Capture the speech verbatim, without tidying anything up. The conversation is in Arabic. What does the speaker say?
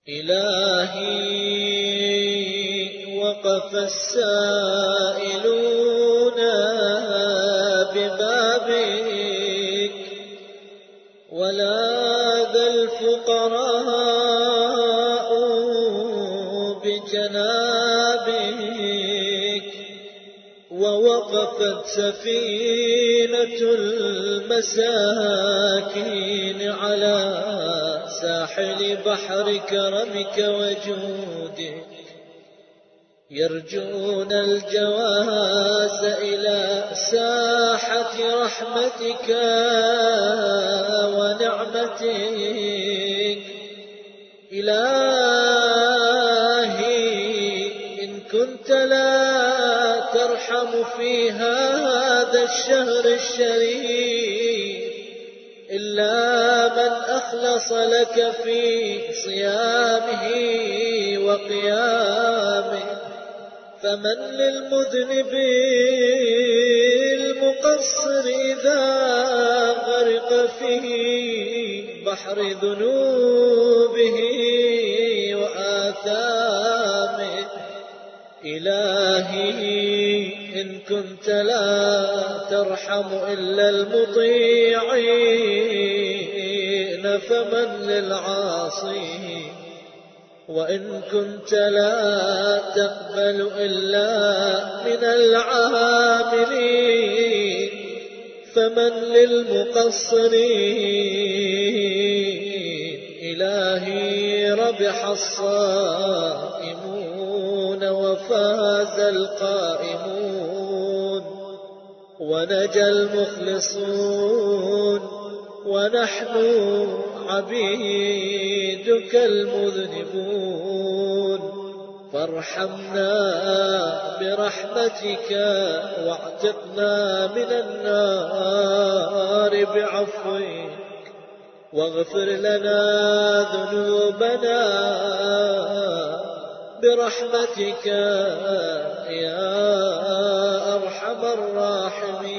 إلهي وقف السائلون ببابك ولاذ الفقراء بجنابك ووقفت سفينة المساكين على ساحل بحر كرمك وجودك يرجون الجواز إلى ساحة رحمتك ونعمتك. إلهي إن كنت لا ترحم في هذا الشهر الشريف إلا من أخلص لك في صيامه وقيامه، فمن للمذنب المقصر إذا غرق في بحر ذنوبه وآثامه. إلهي إن كنت لا ترحم إلا المطيعين فمن للعاصين، وإن كنت لا تقبل إلا من العاملين فمن للمقصرين. إلهي ربح الصائمون وفاز القائمون ونجا المخلصون، ونحن عبيدك المذنبون، فارحمنا برحمتك واعتقنا من النار بعفوك، واغفر لنا ذنوبنا برحمتك يا أرحم الراحمين.